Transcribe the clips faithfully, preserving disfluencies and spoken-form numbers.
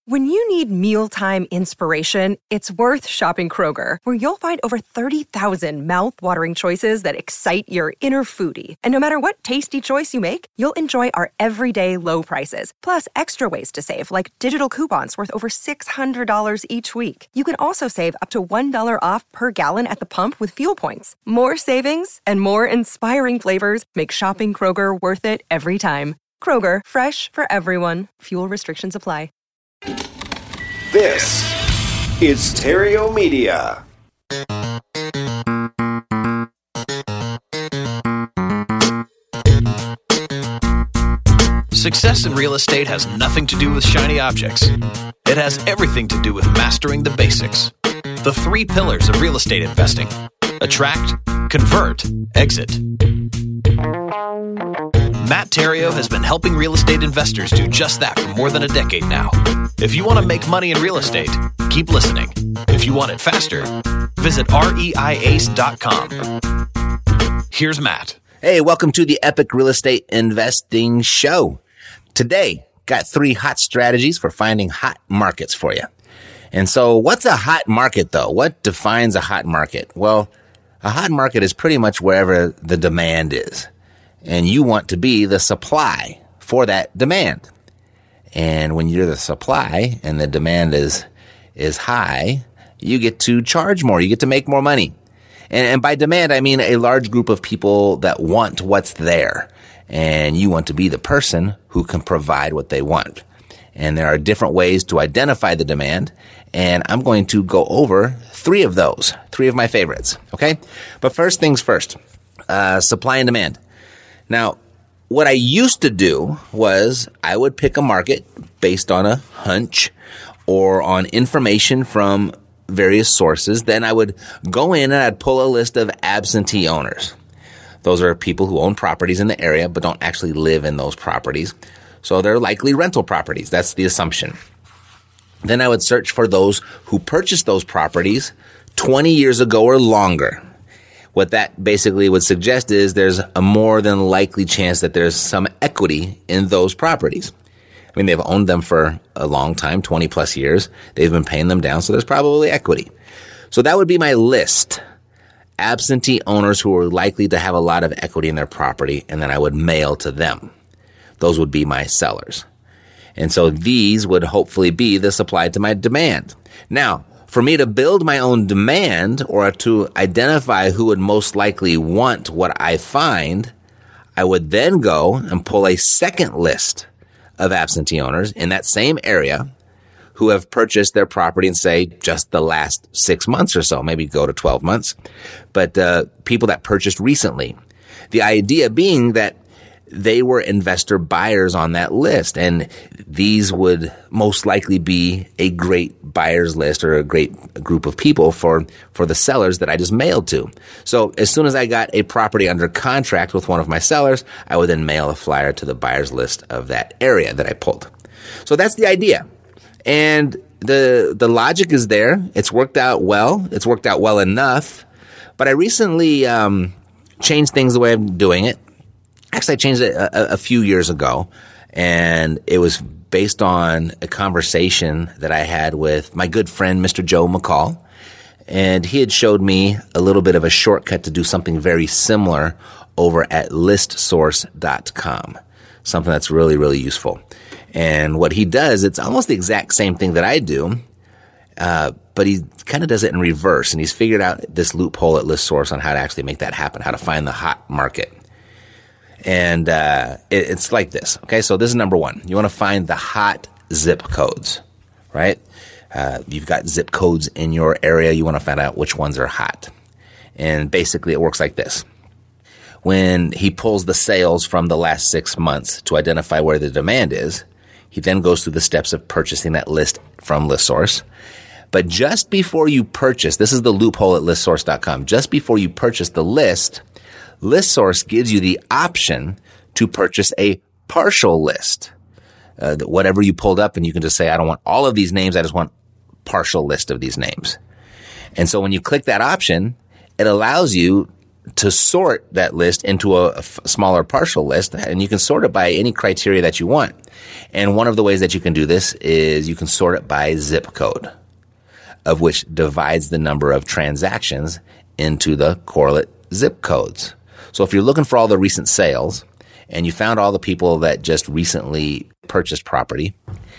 When you need mealtime inspiration, it's worth shopping Kroger, where you'll find over thirty thousand mouth-watering choices that excite your inner foodie. And no matter what tasty choice you make, you'll enjoy our everyday low prices, plus extra ways to save, like digital coupons worth over six hundred dollars each week. You can also save up to one dollar off per gallon at the pump with fuel points. More savings and more inspiring flavors make shopping Kroger worth it every time. Kroger, fresh for everyone. Fuel restrictions apply. This is Stereo Media. Success in real estate has nothing to do with shiny objects. It has everything to do with mastering the basics. The three pillars of real estate investing: attract, convert, exit. Matt Theriault has been helping real estate investors do just that for more than a decade now. If you want to make money in real estate, keep listening. If you want it faster, visit reiace dot com. Here's Matt. Hey, welcome to the Epic Real Estate Investing Show. Today, got three hot strategies for finding hot markets for you. And so, what's a hot market, though? What defines a hot market? Well, a hot market is pretty much wherever the demand is. And you want to be the supply for that demand. And when you're the supply and the demand is is high, you get to charge more. You get to make more money. And, and by demand, I mean a large group of people that want what's there. And you want to be the person who can provide what they want. And there are different ways to identify the demand. And I'm going to go over three of those, three of my favorites. Okay? But first things first, uh, supply and demand. Now, what I used to do was I would pick a market based on a hunch or on information from various sources. Then I would go in and I'd pull a list of absentee owners. Those are people who own properties in the area but don't actually live in those properties. So they're likely rental properties. That's the assumption. Then I would search for those who purchased those properties twenty years ago or longer. What that basically would suggest is there's a more than likely chance that there's some equity in those properties. I mean, they've owned them for a long time, twenty plus years. They've been paying them down, so there's probably equity. So that would be my list. Absentee owners who are likely to have a lot of equity in their property, and then I would mail to them. Those would be my sellers. And so these would hopefully be the supply to my demand. Now, for me to build my own demand or to identify who would most likely want what I find, I would then go and pull a second list of absentee owners in that same area who have purchased their property in, say, just the last six months or so, maybe go to twelve months, but uh, people that purchased recently. The idea being that they were investor buyers on that list, and these would most likely be a great buyers list or a great group of people for, for the sellers that I just mailed to. So as soon as I got a property under contract with one of my sellers, I would then mail a flyer to the buyers list of that area that I pulled. So that's the idea. And the the logic is there. It's worked out well. It's worked out well enough. But I recently um, changed things the way I'm doing it. Actually, I changed it a, a few years ago, and it was based on a conversation that I had with my good friend, Mister Joe McCall, and he had showed me a little bit of a shortcut to do something very similar over at list source dot com, something that's really, really useful. And what he does, it's almost the exact same thing that I do, uh, but he kind of does it in reverse, and he's figured out this loophole at ListSource on how to actually make that happen, how to find the hot market. And uh, it, it's like this. Okay, so this is number one. You want to find the hot zip codes, right? Uh, you've got zip codes in your area. You want to find out which ones are hot. And basically it works like this. When he pulls the sales from the last six months to identify where the demand is, he then goes through the steps of purchasing that list from ListSource. But just before you purchase, this is the loophole at list source dot com, just before you purchase the list, ListSource gives you the option to purchase a partial list. Uh, whatever you pulled up, and you can just say, I don't want all of these names, I just want partial list of these names. And so when you click that option, it allows you to sort that list into a, a f- smaller partial list, and you can sort it by any criteria that you want. And one of the ways that you can do this is you can sort it by zip code, of which divides the number of transactions into the correlate zip codes. So if you're looking for all the recent sales and you found all the people that just recently purchased property,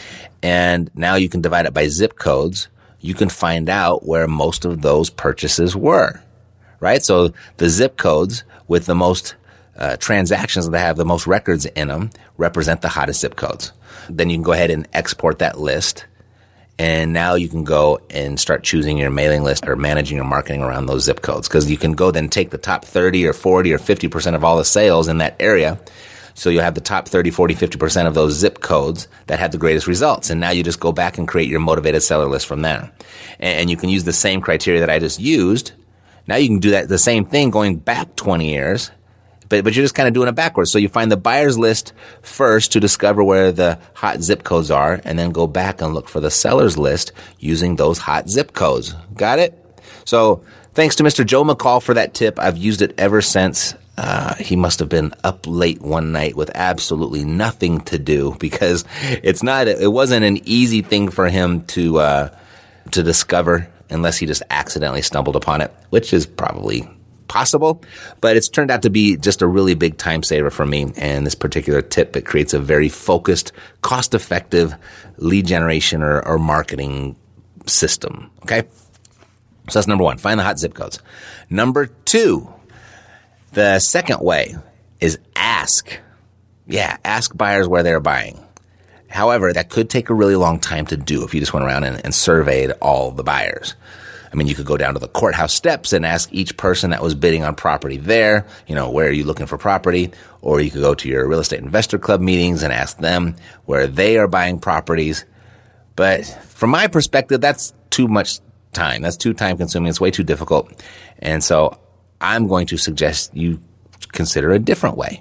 and now you can divide it by zip codes, you can find out where most of those purchases were, right? So the zip codes with the most uh, transactions that have the most records in them represent the hottest zip codes. Then you can go ahead and export that list. And now you can go and start choosing your mailing list or managing your marketing around those zip codes, because you can go then take the top thirty or forty or fifty percent of all the sales in that area. So you'll have the top thirty, forty, fifty percent of those zip codes that have the greatest results. And now you just go back and create your motivated seller list from there. And you can use the same criteria that I just used. Now you can do that, the same thing going back twenty years. But, but you're just kind of doing it backwards. So you find the buyer's list first to discover where the hot zip codes are, and then go back and look for the seller's list using those hot zip codes. Got it? So thanks to Mister Joe McCall for that tip. I've used it ever since. Uh, he must have been up late one night with absolutely nothing to do, because it's not, it wasn't an easy thing for him to, uh, to discover unless he just accidentally stumbled upon it, which is probably possible, but it's turned out to be just a really big time saver for me. And this particular tip, it creates a very focused, cost-effective lead generation or, or marketing system. Okay. So that's number one, find the hot zip codes. Number two, the second way is ask. Yeah. Ask buyers where they're buying. However, that could take a really long time to do if you just went around and, and surveyed all the buyers. I mean, you could go down to the courthouse steps and ask each person that was bidding on property there, you know, where are you looking for property? Or you could go to your real estate investor club meetings and ask them where they are buying properties. But from my perspective, that's too much time. That's too time consuming. It's way too difficult. And so I'm going to suggest you consider a different way.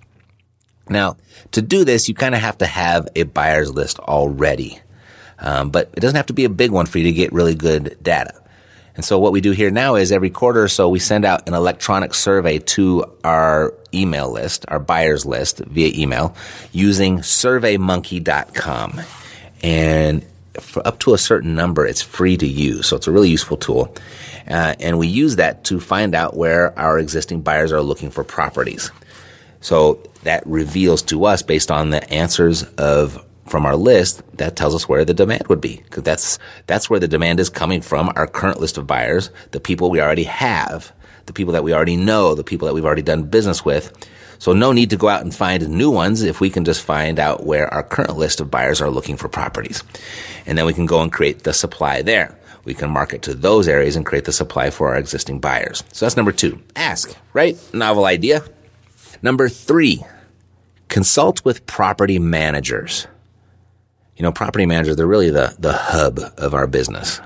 Now, to do this, you kind of have to have a buyer's list already. Um, but it doesn't have to be a big one for you to get really good data. And so what we do here now is every quarter or so we send out an electronic survey to our email list, our buyers list via email, using survey monkey dot com. And for up to a certain number, it's free to use. So it's a really useful tool. Uh, and we use that to find out where our existing buyers are looking for properties. So that reveals to us, based on the answers of from our list, that tells us where the demand would be, because that's that's where the demand is coming from, our current list of buyers, the people we already have, the people that we already know, the people that we've already done business with. So no need to go out and find new ones if we can just find out where our current list of buyers are looking for properties. And then we can go and create the supply there. We can market to those areas and create the supply for our existing buyers. So that's number two. Ask, right? Novel idea. Number three, consult with property managers. You know, property managers, they're really the, the hub of our business,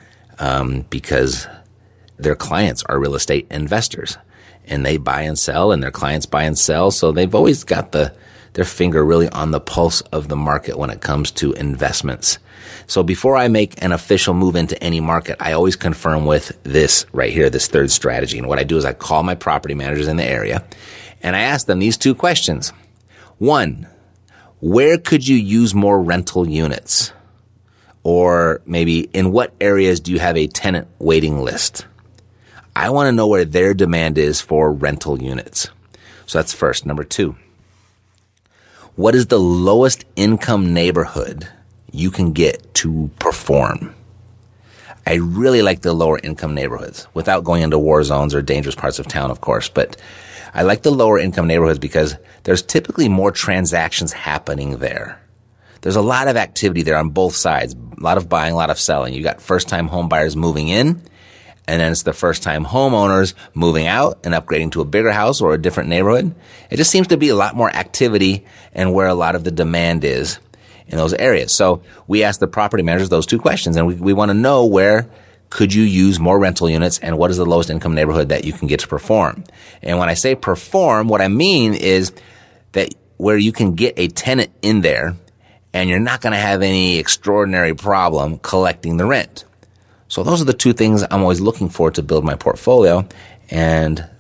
um, because their clients are real estate investors, and they buy and sell, and their clients buy and sell. So they've always got the their finger really on the pulse of the market when it comes to investments. So before I make an official move into any market, I always confirm with this right here, this third strategy. And what I do is I call my property managers in the area, and I ask them these two questions. One, where could you use more rental units? Or maybe in what areas do you have a tenant waiting list? I want to know where their demand is for rental units. So that's first. Number two, what is the lowest income neighborhood you can get to perform? I really like the lower income neighborhoods, without going into war zones or dangerous parts of town, of course, but I like the lower income neighborhoods because there's typically more transactions happening there. There's a lot of activity there on both sides, a lot of buying, a lot of selling. You got first-time home buyers moving in, and then it's the first-time homeowners moving out and upgrading to a bigger house or a different neighborhood. It just seems to be a lot more activity and where a lot of the demand is in those areas. So we ask the property managers those two questions, and we, we want to know where could you use more rental units and what is the lowest income neighborhood that you can get to perform. And when I say perform, what I mean is that where you can get a tenant in there and you're not going to have any extraordinary problem collecting the rent. So those are the two things I'm always looking for to build my portfolio. And the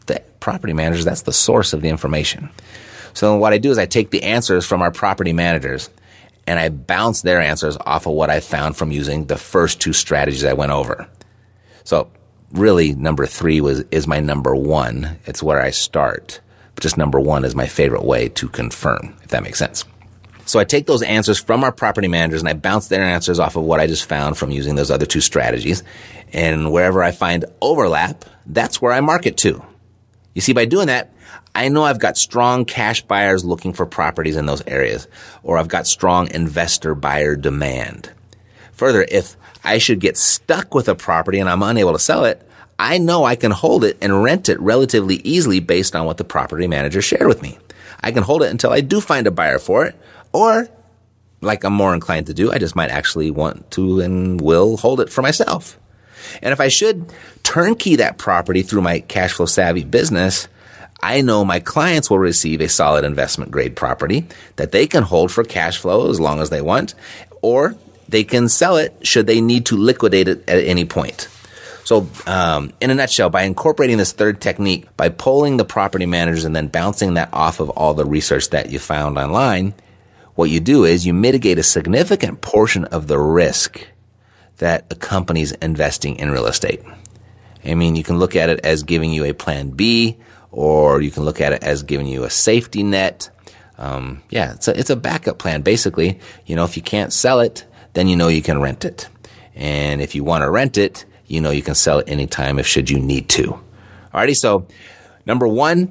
property managers, that's the source of the information. So what I do is I take the answers from our property managers and I bounce their answers off of what I found from using the first two strategies I went over. So really, number three was is my number one. It's where I start. But just number one is my favorite way to confirm, if that makes sense. So I take those answers from our property managers and I bounce their answers off of what I just found from using those other two strategies. And wherever I find overlap, that's where I market to. You see, by doing that, I know I've got strong cash buyers looking for properties in those areas, or I've got strong investor buyer demand. Further, if I should get stuck with a property and I'm unable to sell it, I know I can hold it and rent it relatively easily based on what the property manager shared with me. I can hold it until I do find a buyer for it, or like I'm more inclined to do, I just might actually want to and will hold it for myself. And if I should turnkey that property through my cash flow savvy business, I know my clients will receive a solid investment grade property that they can hold for cash flow as long as they want, or they can sell it should they need to liquidate it at any point. So um, in a nutshell, by incorporating this third technique, by polling the property managers and then bouncing that off of all the research that you found online, what you do is you mitigate a significant portion of the risk that accompanies investing in real estate. I mean, you can look at it as giving you a plan B, or you can look at it as giving you a safety net. Um, yeah, it's a, it's a backup plan. Basically, you know, if you can't sell it, then you know you can rent it. And if you want to rent it, you know you can sell it anytime if should you need to. Alrighty, so number one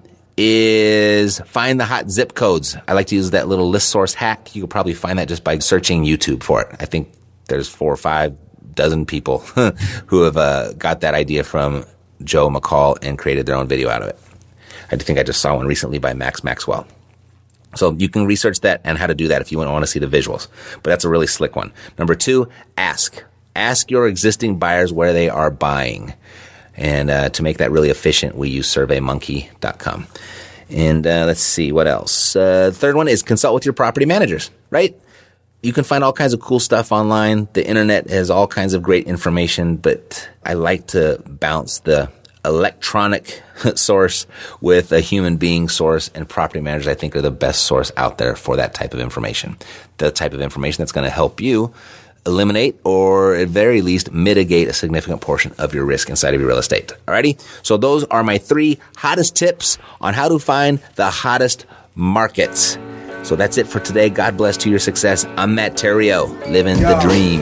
is find the hot zip codes. I like to use that little list source hack. You could probably find that just by searching YouTube for it. I think there's four or five dozen people who have uh, got that idea from Joe McCall and created their own video out of it. I think I just saw one recently by Max Maxwell. So you can research that and how to do that if you want to see the visuals. But that's a really slick one. Number two, ask. Ask your existing buyers where they are buying. And uh, to make that really efficient, we use survey monkey dot com. And uh, let's see, what else? Uh, the third one is consult with your property managers, right? You can find all kinds of cool stuff online. The internet has all kinds of great information, but I like to bounce the electronic source with a human being source, and property managers I think are the best source out there for that type of information. The type of information that's going to help you eliminate or at very least mitigate a significant portion of your risk inside of your real estate. Alrighty? So those are my three hottest tips on how to find the hottest markets. So that's it for today. God bless to your success. I'm Matt Theriault, living Yo. the dream.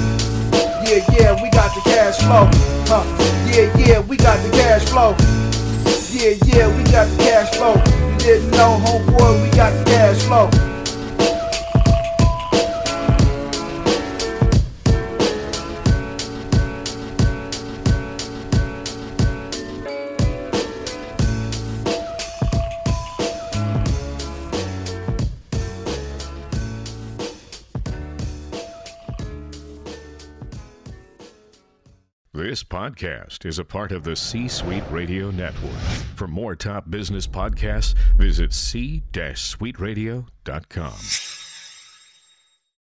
Yeah, yeah, we got the cash flow. Huh. Yeah, yeah, we got the cash flow. Yeah, yeah, we got the cash flow. You didn't know, homeboy, we got the cash flow. This podcast is a part of the C-Suite Radio Network. For more top business podcasts, visit c suite radio dot com.